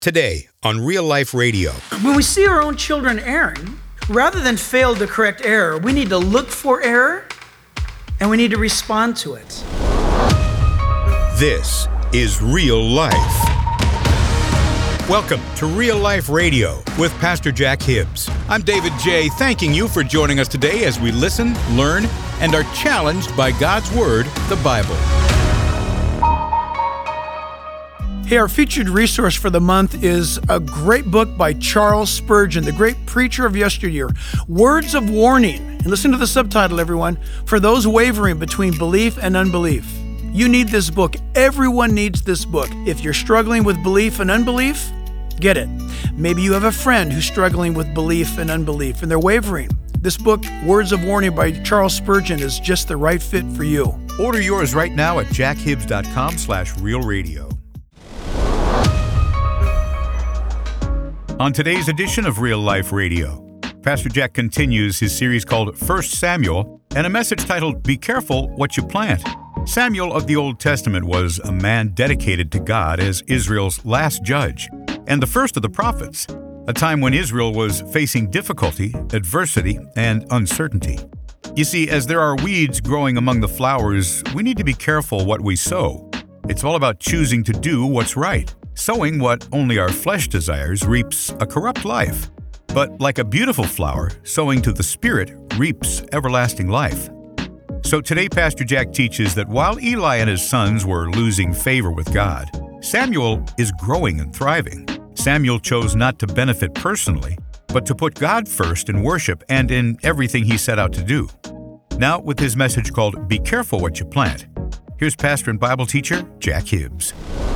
Today on Real Life Radio. When we see our own children erring, rather than fail to correct error, we need to look for error and we need to respond to it. This is Real Life. Welcome to Real Life Radio with Pastor Jack Hibbs. I'm David J., thanking you for joining us today as we listen, learn, and are challenged by God's Word, the Bible. Hey, our featured resource for the month is a great book by Charles Spurgeon, the great preacher of yesteryear, Words of Warning. And listen to the subtitle, everyone, for those wavering between belief and unbelief. You need this book. Everyone needs this book. If you're struggling with belief and unbelief, get it. Maybe you have a friend who's struggling with belief and unbelief, and they're wavering. This book, Words of Warning by Charles Spurgeon, is just the right fit for you. Order yours right now at jackhibbs.com/realradio. On today's edition of Real Life Radio, Pastor Jack continues his series called 1 Samuel and a message titled, Be Careful What You Plant. Samuel of the Old Testament was a man dedicated to God as Israel's last judge and the first of the prophets, a time when Israel was facing difficulty, adversity, and uncertainty. You see, as there are weeds growing among the flowers, we need to be careful what we sow. It's all about choosing to do what's right. Sowing what only our flesh desires reaps a corrupt life. But like a beautiful flower, sowing to the Spirit reaps everlasting life. So today Pastor Jack teaches that while Eli and his sons were losing favor with God, Samuel is growing and thriving. Samuel chose not to benefit personally, but to put God first in worship and in everything he set out to do. Now with his message called Be Careful What You Plant, here's pastor and Bible teacher Jack Hibbs.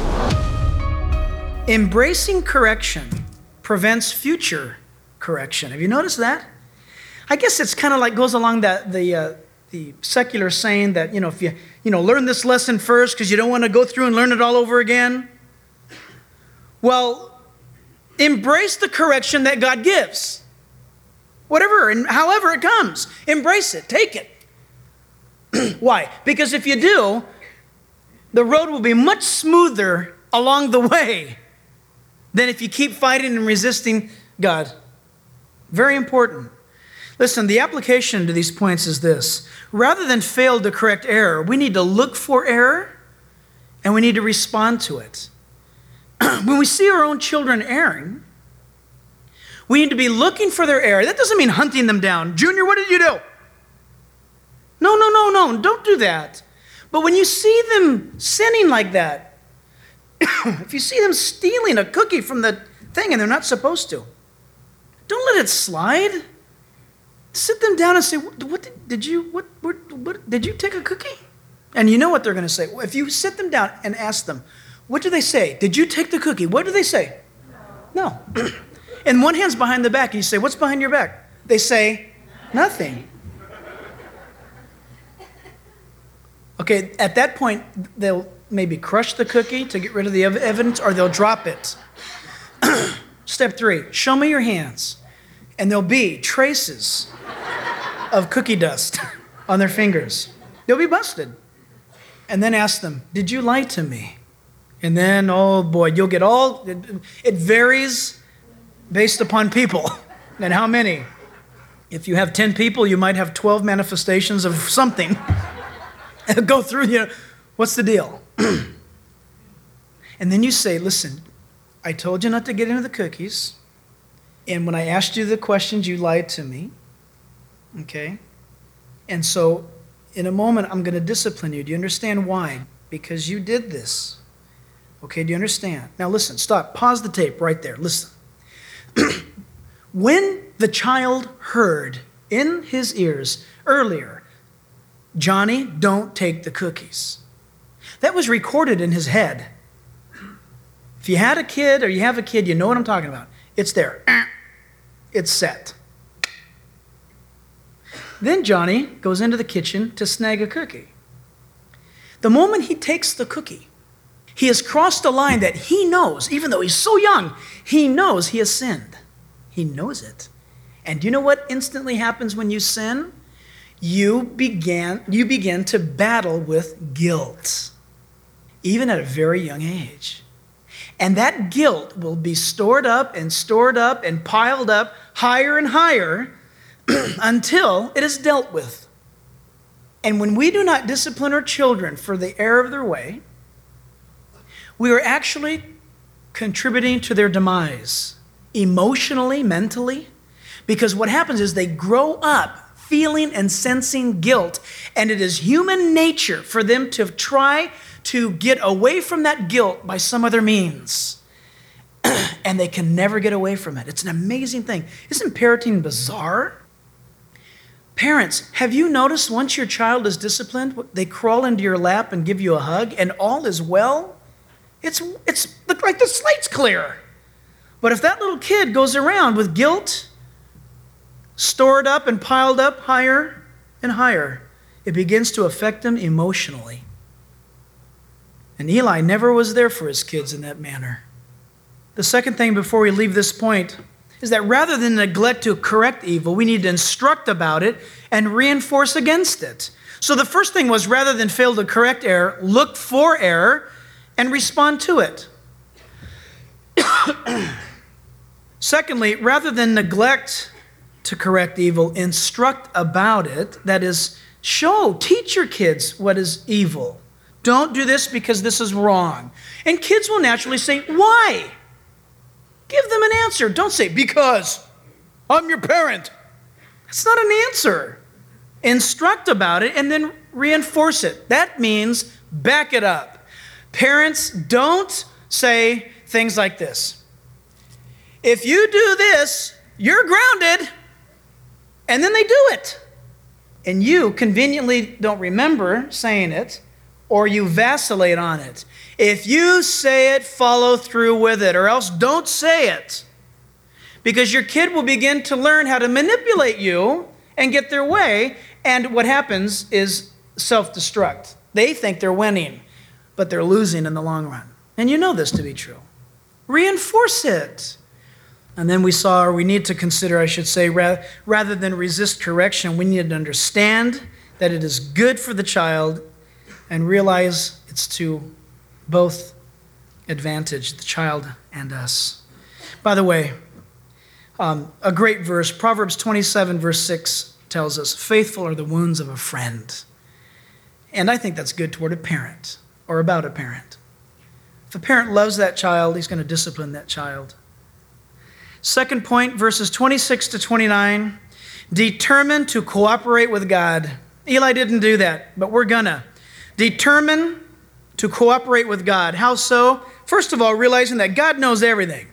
Embracing correction prevents future correction. Have you noticed that? I guess it's kind of like goes along that the secular saying that, if you learn this lesson first because you don't want to go through and learn it all over again. Well, embrace the correction that God gives. Whatever and however it comes, embrace it, take it. Why? Because if you do, the road will be much smoother along the way than if you keep fighting and resisting God. Very important. Listen, the application to these points is this. Rather than fail to correct error, we need to look for error and we need to respond to it. When we see our own children erring, we need to be looking for their error. That doesn't mean hunting them down. Junior, what did you do? No, don't do that. But when you see them sinning like that, if you see them stealing a cookie from the thing and they're not supposed to, don't let it slide. Sit them down and say, did you take a cookie? And you know what they're going to say. If you sit them down and ask them, what do they say? Did you take the cookie? What do they say? No. And one hand's behind the back and you say, what's behind your back? They say, nothing. Okay, at that point, they'll maybe crush the cookie to get rid of the evidence, or they'll drop it. Step 3, show me your hands. And there'll be traces of cookie dust on their fingers. They'll be busted. And then ask them, did you lie to me? And then, oh boy, you'll get it varies based upon people and how many. If you have 10 people, you might have 12 manifestations of something. Go through, what's the deal? And then you say, listen, I told you not to get into the cookies. And when I asked you the questions, you lied to me. Okay? And so in a moment, I'm going to discipline you. Do you understand why? Because you did this. Okay, do you understand? Now listen, stop. Pause the tape right there. Listen. When the child heard in his ears earlier, Johnny, don't take the cookies. That was recorded in his head. If you had a kid or you have a kid, you know what I'm talking about. It's there. It's set. Then Johnny goes into the kitchen to snag a cookie. The moment he takes the cookie, he has crossed a line that he knows, even though he's so young, he knows he has sinned. He knows it. And do you know what instantly happens when you sin? You begin to battle with guilt, even at a very young age. And that guilt will be stored up and piled up higher and higher until it is dealt with. And when we do not discipline our children for the error of their way, we are actually contributing to their demise, emotionally, mentally, because what happens is they grow up feeling and sensing guilt, and it is human nature for them to try to get away from that guilt by some other means. And they can never get away from it. It's an amazing thing. Isn't parenting bizarre? Parents, have you noticed once your child is disciplined, they crawl into your lap and give you a hug, and all is well? It's like the slate's clear. But if that little kid goes around with guilt, stored up and piled up higher and higher, it begins to affect them emotionally. And Eli never was there for his kids in that manner. The second thing before we leave this point is that rather than neglect to correct evil, we need to instruct about it and reinforce against it. So the first thing was, rather than fail to correct error, look for error and respond to it. Secondly, rather than neglect to correct evil, instruct about it. That is, teach your kids what is evil. Don't do this because this is wrong. And kids will naturally say, why? Give them an answer. Don't say, because I'm your parent. That's not an answer. Instruct about it and then reinforce it. That means back it up. Parents, don't say things like this. If you do this, you're grounded. And then they do it. And you conveniently don't remember saying it, or you vacillate on it. If you say it, follow through with it, or else don't say it. Because your kid will begin to learn how to manipulate you and get their way, and what happens is self-destruct. They think they're winning, but they're losing in the long run. And you know this to be true. Reinforce it. And then we need to consider, I should say, rather than resist correction, we need to understand that it is good for the child and realize it's to both advantage the child and us. By the way, a great verse, Proverbs 27, verse 6 tells us, faithful are the wounds of a friend. And I think that's good toward a parent or about a parent. If a parent loves that child, he's going to discipline that child. Second point, verses 26 to 29, determined to cooperate with God. Eli didn't do that, but we're gonna. Determined to cooperate with God. How so? First of all, realizing that God knows everything.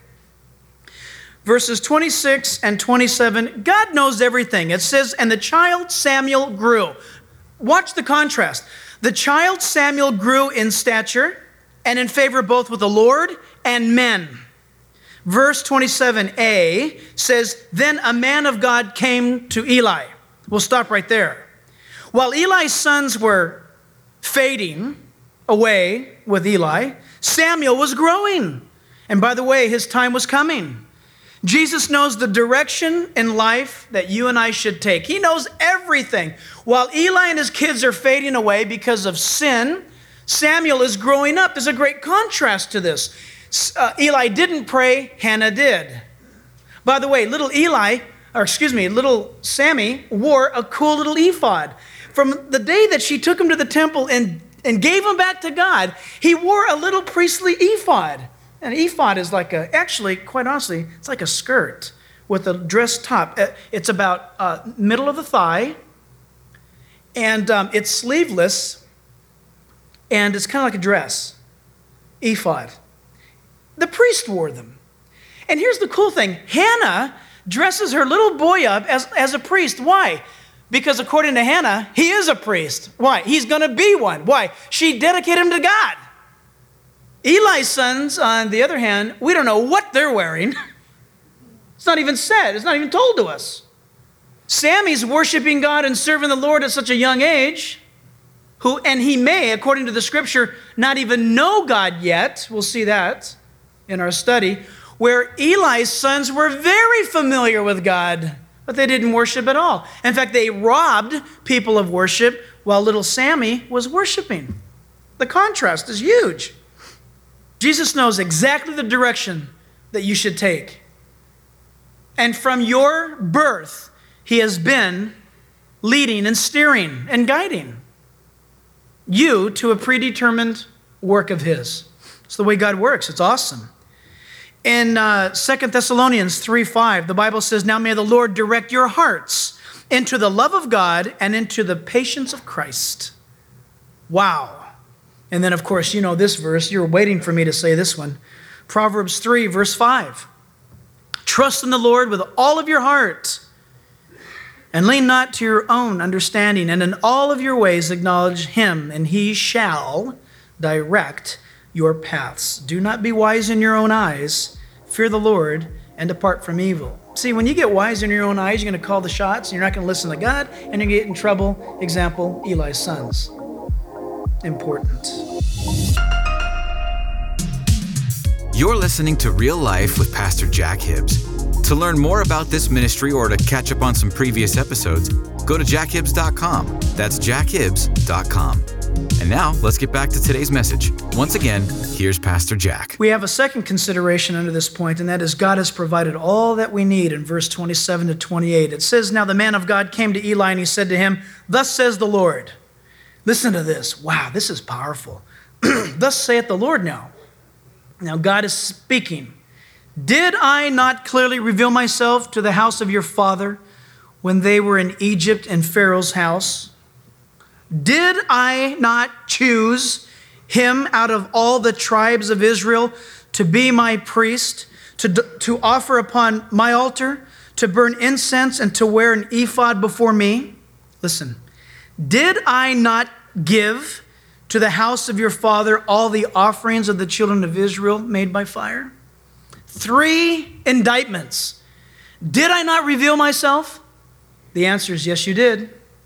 Verses 26 and 27, God knows everything. It says, and the child Samuel grew. Watch the contrast. The child Samuel grew in stature and in favor both with the Lord and men. Verse 27a says, then a man of God came to Eli. We'll stop right there. While Eli's sons were fading away with Eli, Samuel was growing. And by the way, his time was coming. Jesus knows the direction in life that you and I should take. He knows everything. While Eli and his kids are fading away because of sin, Samuel is growing up. There's a great contrast to this. Eli didn't pray, Hannah did. By the way, little Sammy wore a cool little ephod. From the day that she took him to the temple and gave him back to God, he wore a little priestly ephod. An ephod is actually, quite honestly, it's like a skirt with a dress top. It's about middle of the thigh, and it's sleeveless, and it's kind of like a dress, ephod. The priest wore them. And here's the cool thing. Hannah dresses her little boy up as a priest. Why? Because according to Hannah, he is a priest. Why? He's going to be one. Why? She dedicated him to God. Eli's sons, on the other hand, we don't know what they're wearing. It's not even said. It's not even told to us. Sammy's worshiping God and serving the Lord at such a young age, and he may, according to the scripture, not even know God yet. We'll see that in our study, where Eli's sons were very familiar with God, but they didn't worship at all. In fact, they robbed people of worship while little Sammy was worshiping. The contrast is huge. Jesus knows exactly the direction that you should take. And from your birth, he has been leading and steering and guiding you to a predetermined work of his. It's the way God works. It's awesome. In 2 Thessalonians 3:5, the Bible says, "Now may the Lord direct your hearts into the love of God and into the patience of Christ." Wow. And then, of course, you know this verse. You're waiting for me to say this one. Proverbs 3, verse 5. "Trust in the Lord with all of your heart, and lean not to your own understanding, and in all of your ways acknowledge him, and he shall direct your paths. Do not be wise in your own eyes. Fear the Lord and depart from evil." See, when you get wise in your own eyes, you're going to call the shots, and you're not going to listen to God, and you're going to get in trouble. Example, Eli's sons. Important. You're listening to Real Life with Pastor Jack Hibbs. To learn more about this ministry or to catch up on some previous episodes, go to jackhibbs.com. That's jackhibbs.com. And now, let's get back to today's message. Once again, here's Pastor Jack. We have a second consideration under this point, and that is God has provided all that we need in verse 27 to 28. It says, "Now the man of God came to Eli, and he said to him, 'Thus says the Lord.'" Listen to this. Wow, this is powerful. "Thus saith the Lord now." Now God is speaking. "Did I not clearly reveal myself to the house of your father when they were in Egypt in Pharaoh's house? Did I not choose him out of all the tribes of Israel to be my priest, to offer upon my altar, to burn incense, and to wear an ephod before me?" Listen. "Did I not give to the house of your father all the offerings of the children of Israel made by fire?" 3 indictments. Did I not reveal myself? The answer is yes, you did.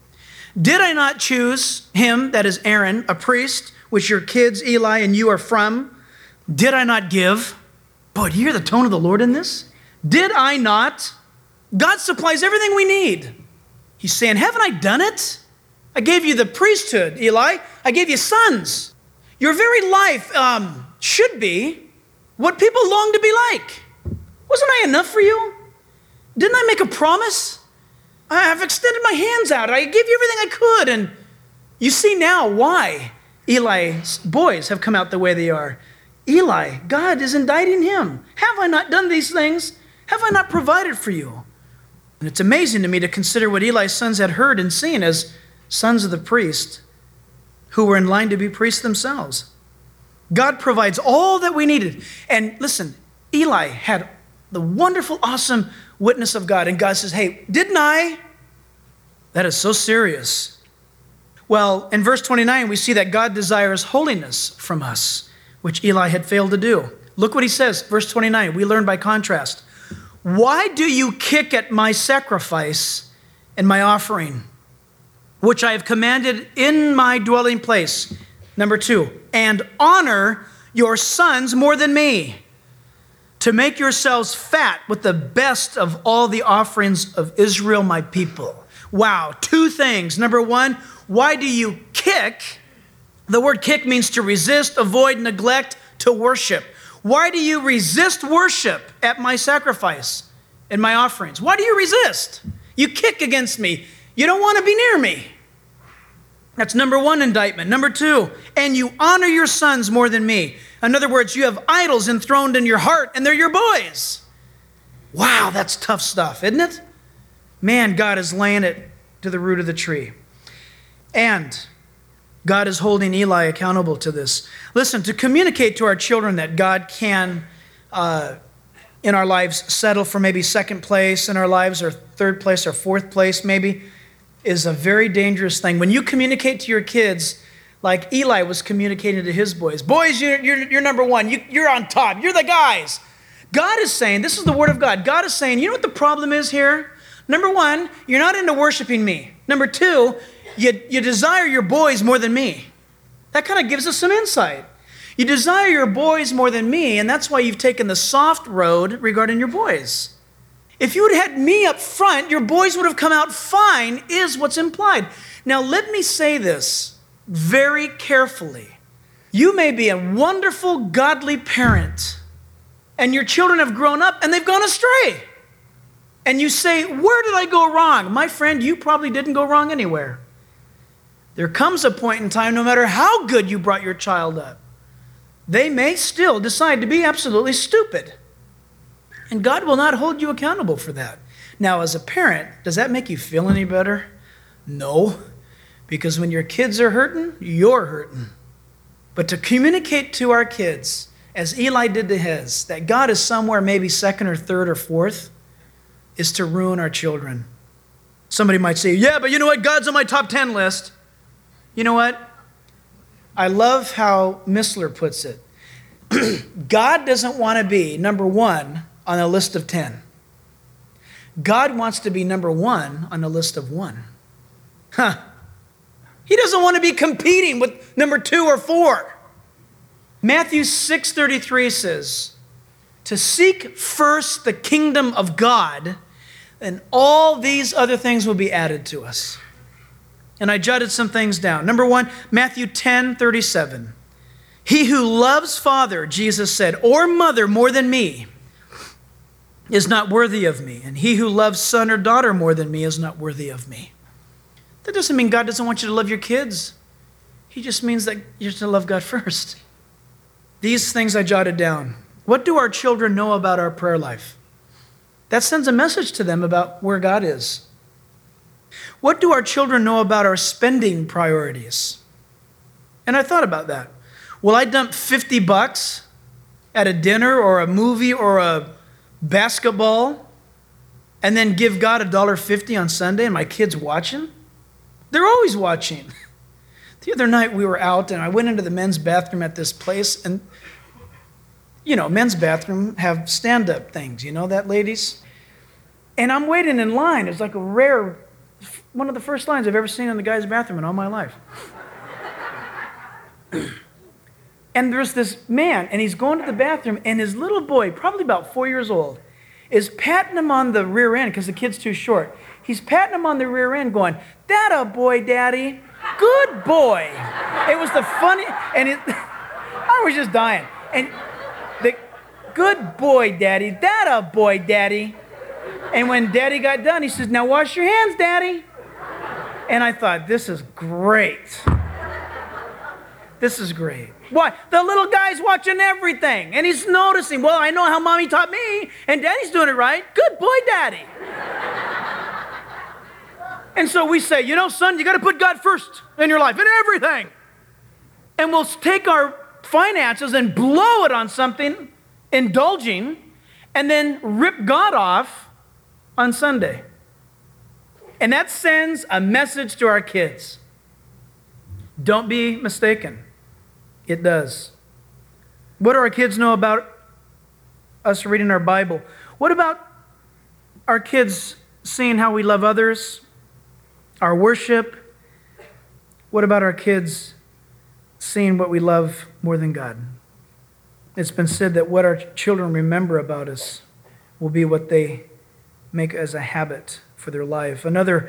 Did I not choose him, that is Aaron, a priest, which your kids, Eli, and you are from? Did I not give? Boy, do you hear the tone of the Lord in this? Did I not? God supplies everything we need. He's saying, haven't I done it? I gave you the priesthood, Eli. I gave you sons. Your very life should be what people long to be like. Wasn't I enough for you? Didn't I make a promise? I've extended my hands out. I gave you everything I could. And you see now why Eli's boys have come out the way they are. Eli, God is indicting him. Have I not done these things? Have I not provided for you? And it's amazing to me to consider what Eli's sons had heard and seen as sons of the priest who were in line to be priests themselves. God provides all that we needed. And listen, Eli had the wonderful, awesome witness of God. And God says, hey, didn't I? That is so serious. Well, in verse 29, we see that God desires holiness from us, which Eli had failed to do. Look what he says, verse 29. We learn by contrast. Why do you kick at my sacrifice and my offering, which I have commanded in my dwelling place? Number 2, and honor your sons more than me, to make yourselves fat with the best of all the offerings of Israel, my people. Wow, 2 things. Number 1, why do you kick? The word kick means to resist, avoid, neglect, to worship. Why do you resist worship at my sacrifice and my offerings? Why do you resist? You kick against me. You don't want to be near me. That's number 1 indictment. Number 2, and you honor your sons more than me. In other words, you have idols enthroned in your heart, and they're your boys. Wow, that's tough stuff, isn't it? Man, God is laying it to the root of the tree. And God is holding Eli accountable to this. Listen, to communicate to our children that God can, in our lives, settle for maybe 2nd place in our lives, or 3rd place, or 4th place maybe, is a very dangerous thing. When you communicate to your kids like Eli was communicating to his boys, boys, you're number 1. You're on top. You're the guys. God is saying, this is the word of God. God is saying, you know what the problem is here? Number 1, you're not into worshiping me. Number 2, you desire your boys more than me. That kind of gives us some insight. You desire your boys more than me, and that's why you've taken the soft road regarding your boys. If you had had me up front, your boys would have come out fine, is what's implied. Now, let me say this very carefully. You may be a wonderful, godly parent, and your children have grown up and they've gone astray. And you say, where did I go wrong? My friend, you probably didn't go wrong anywhere. There comes a point in time, no matter how good you brought your child up, they may still decide to be absolutely stupid. And God will not hold you accountable for that. Now, as a parent, does that make you feel any better? No, because when your kids are hurting, you're hurting. But to communicate to our kids, as Eli did to his, that God is somewhere maybe second or third or fourth, is to ruin our children. Somebody might say, yeah, but you know what? God's on my top 10 list. You know what? I love how Missler puts it. God doesn't want to be number 1 on a list of 10. God wants to be number 1 on a list of 1. Huh. He doesn't want to be competing with number 2 or 4. Matthew 6:33 says, to seek first the kingdom of God, and all these other things will be added to us. And I jotted some things down. Number 1, Matthew 10:37. He who loves father, Jesus said, or mother more than me is not worthy of me. And he who loves son or daughter more than me is not worthy of me. That doesn't mean God doesn't want you to love your kids. He just means that you're to love God first. These things I jotted down. What do our children know about our prayer life? That sends a message to them about where God is. What do our children know about our spending priorities? And I thought about that. Will I dump $50 at a dinner or a movie or a basketball and then give God $1.50 on Sunday and my kids watching? They're always watching. The other night we were out and I went into the men's bathroom at this place, and men's bathroom have stand-up things. You know that, ladies? And I'm waiting in line. It's like one of the first lines I've ever seen in the guy's bathroom in all my life. And there's this man, and he's going to the bathroom, and his little boy, probably about 4 years old, is patting him on the rear end because the kid's too short. He's patting him on the rear end going, "That a boy, Daddy. Good boy." It was the funny, and I was just dying. And the "Good boy, Daddy. That a boy, Daddy." And when Daddy got done, he says, "Now wash your hands, Daddy." And I thought, this is great. This is great. Why? The little guy's watching everything, and he's noticing, well, I know how Mommy taught me, and Daddy's doing it right. Good boy, Daddy. And so we say, son, you got to put God first in your life, in everything. And we'll take our finances and blow it on something, indulging, and then rip God off on Sunday. And that sends a message to our kids. Don't be mistaken. It does. What do our kids know about us reading our Bible? What about our kids seeing how we love others, our worship? What about our kids seeing what we love more than God? It's been said that what our children remember about us will be what they make as a habit for their life. Another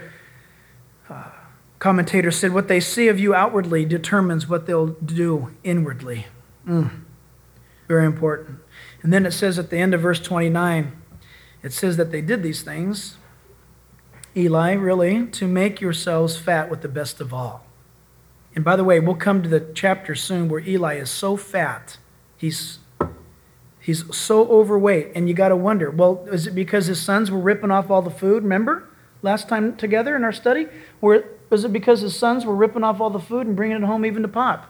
commentator said, what they see of you outwardly determines what they'll do inwardly. Very important. And then it says at the end of verse 29, it says that they did these things, Eli, really, to make yourselves fat with the best of all. And by the way, we'll come to the chapter soon where Eli is so fat, he's so overweight, and you got to wonder, well, is it because his sons were ripping off all the food? Remember last time together in our study? Was it because his sons were ripping off all the food and bringing it home even to Pop?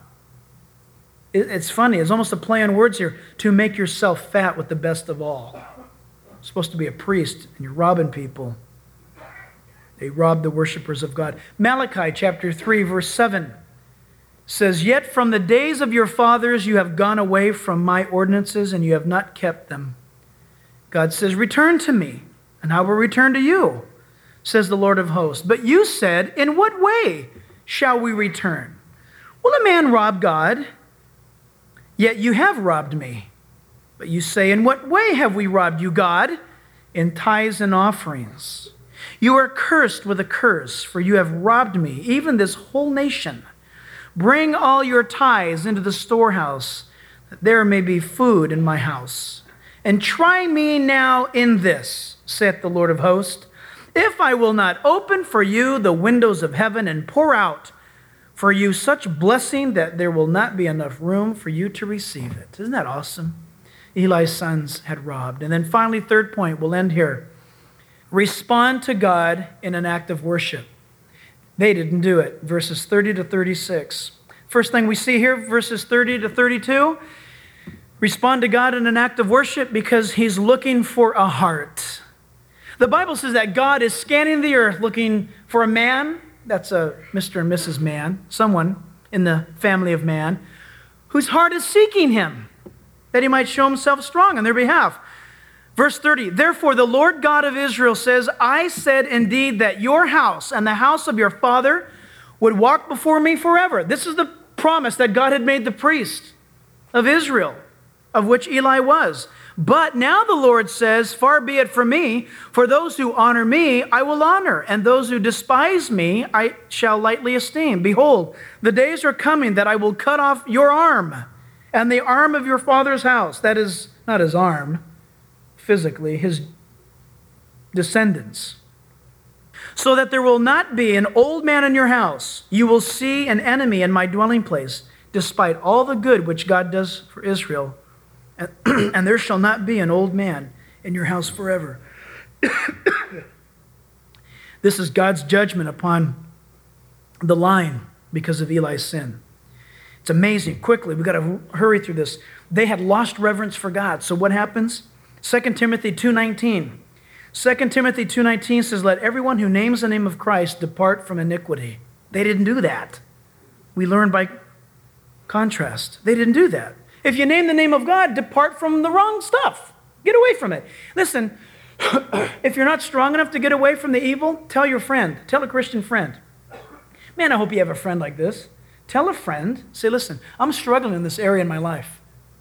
It's funny. It's almost a play on words here. To make yourself fat with the best of all. You're supposed to be a priest, and you're robbing people. They robbed the worshipers of God. Malachi chapter 3, verse 7 says, "Yet from the days of your fathers you have gone away from my ordinances, and you have not kept them." God says, "Return to me, and I will return to you, says the Lord of hosts. But you said, in what way shall we return? Will a man rob God? Yet you have robbed me. But you say, in what way have we robbed you, God? In tithes and offerings. You are cursed with a curse, for you have robbed me, even this whole nation. Bring all your tithes into the storehouse, that there may be food in my house. And try me now in this, saith the Lord of hosts, if I will not open for you the windows of heaven and pour out for you such blessing that there will not be enough room for you to receive it. Isn't that awesome? Eli's sons had robbed. And then finally, third point, we'll end here. Respond to God in an act of worship. They didn't do it. Verses 30 to 36. First thing we see here, verses 30 to 32, respond to God in an act of worship because he's looking for a heart. The Bible says that God is scanning the earth looking for a man, that's a Mr. and Mrs. Man, someone in the family of man, whose heart is seeking him, that he might show himself strong on their behalf. Verse 30, therefore the Lord God of Israel says, I said indeed that your house and the house of your father would walk before me forever. This is the promise that God had made the priest of Israel, of which Eli was. But now the Lord says, far be it from me, for those who honor me I will honor, and those who despise me I shall lightly esteem. Behold, the days are coming that I will cut off your arm and the arm of your father's house. That is not his arm, physically, his descendants. So that there will not be an old man in your house. You will see an enemy in my dwelling place, despite all the good which God does for Israel. And there shall not be an old man in your house forever. This is God's judgment upon the line because of Eli's sin. It's amazing. Quickly, we've got to hurry through this. They had lost reverence for God. So what happens? 2 Timothy 2:19. 2 Timothy 2:19 says, let everyone who names the name of Christ depart from iniquity. They didn't do that. We learn by contrast. They didn't do that. If you name the name of God, depart from the wrong stuff. Get away from it. Listen, if you're not strong enough to get away from the evil, tell your friend. Tell a Christian friend. Man, I hope you have a friend like this. Tell a friend, say, listen, I'm struggling in this area in my life.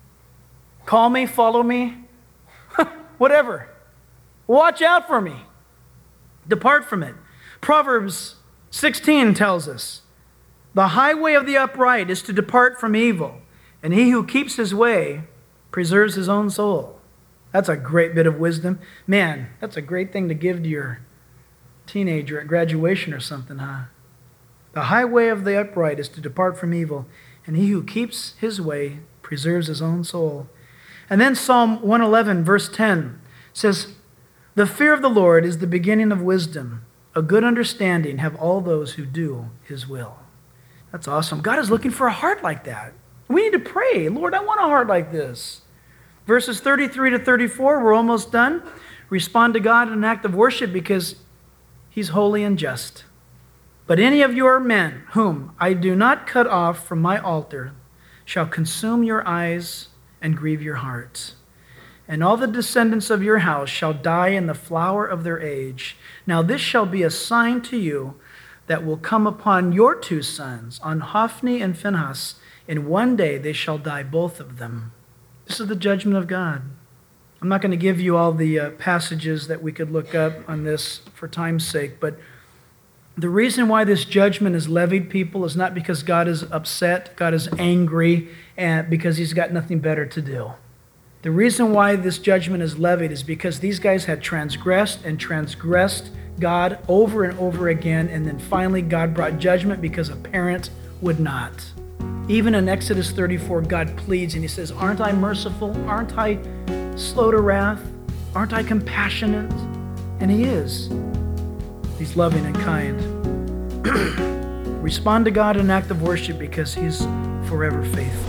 Call me, follow me, whatever. Watch out for me. Depart from it. Proverbs 16 tells us, the highway of the upright is to depart from evil, and he who keeps his way preserves his own soul. That's a great bit of wisdom. Man, that's a great thing to give to your teenager at graduation or something, huh? The highway of the upright is to depart from evil, and he who keeps his way preserves his own soul. And then Psalm 111, verse 10 says, the fear of the Lord is the beginning of wisdom. A good understanding have all those who do his will. That's awesome. God is looking for a heart like that. We need to pray, Lord, I want a heart like this. Verses 33 to 34, we're almost done. Respond to God in an act of worship because he's holy and just. But any of your men whom I do not cut off from my altar shall consume your eyes and grieve your hearts. And all the descendants of your house shall die in the flower of their age. Now this shall be a sign to you that will come upon your two sons, on Hophni and Phinehas. In one day they shall die, both of them. This is the judgment of God. I'm not going to give you all the passages that we could look up on this for time's sake, but the reason why this judgment is levied, people, is not because God is upset, God is angry, and because he's got nothing better to do. The reason why this judgment is levied is because these guys had transgressed God over and over again, and then finally God brought judgment because a parent would not. Even in Exodus 34, God pleads and he says, aren't I merciful? Aren't I slow to wrath? Aren't I compassionate? And he is. He's loving and kind. Respond to God in an act of worship because he's forever faithful.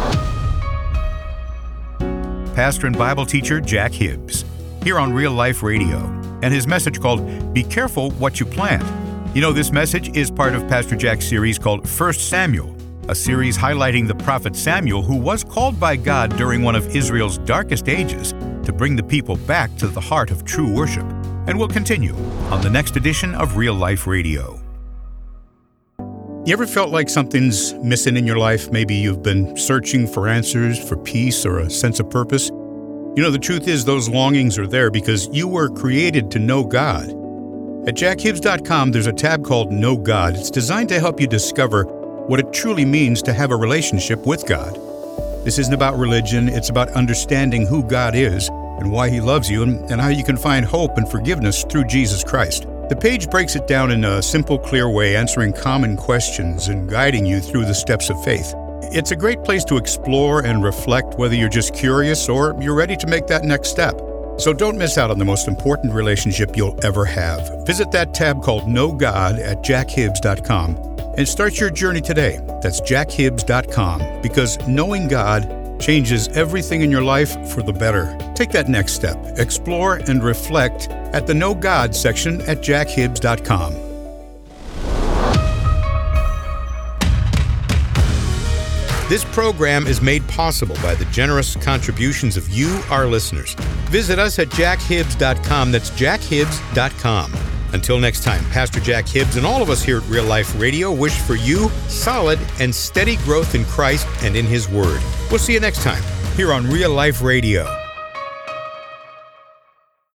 Pastor and Bible teacher Jack Hibbs, here on Real Life Radio, and his message called, Be Careful What You Plant. You know, this message is part of Pastor Jack's series called 1 Samuel, a series highlighting the prophet Samuel, who was called by God during one of Israel's darkest ages to bring the people back to the heart of true worship. And we'll continue on the next edition of Real Life Radio. You ever felt like something's missing in your life? Maybe you've been searching for answers, for peace, or a sense of purpose. You know, the truth is those longings are there because you were created to know God. At jackhibbs.com, there's a tab called Know God. It's designed to help you discover what it truly means to have a relationship with God. This isn't about religion, it's about understanding who God is and why He loves you and how you can find hope and forgiveness through Jesus Christ. The page breaks it down in a simple, clear way, answering common questions and guiding you through the steps of faith. It's a great place to explore and reflect, whether you're just curious or you're ready to make that next step. So don't miss out on the most important relationship you'll ever have. Visit that tab called Know God at jackhibbs.com and start your journey today. That's jackhibbs.com, because knowing God changes everything in your life for the better. Take that next step. Explore and reflect at the Know God section at jackhibbs.com. This program is made possible by the generous contributions of you, our listeners. Visit us at jackhibbs.com. That's jackhibbs.com. Until next time, Pastor Jack Hibbs and all of us here at Real Life Radio wish for you solid and steady growth in Christ and in His Word. We'll see you next time here on Real Life Radio.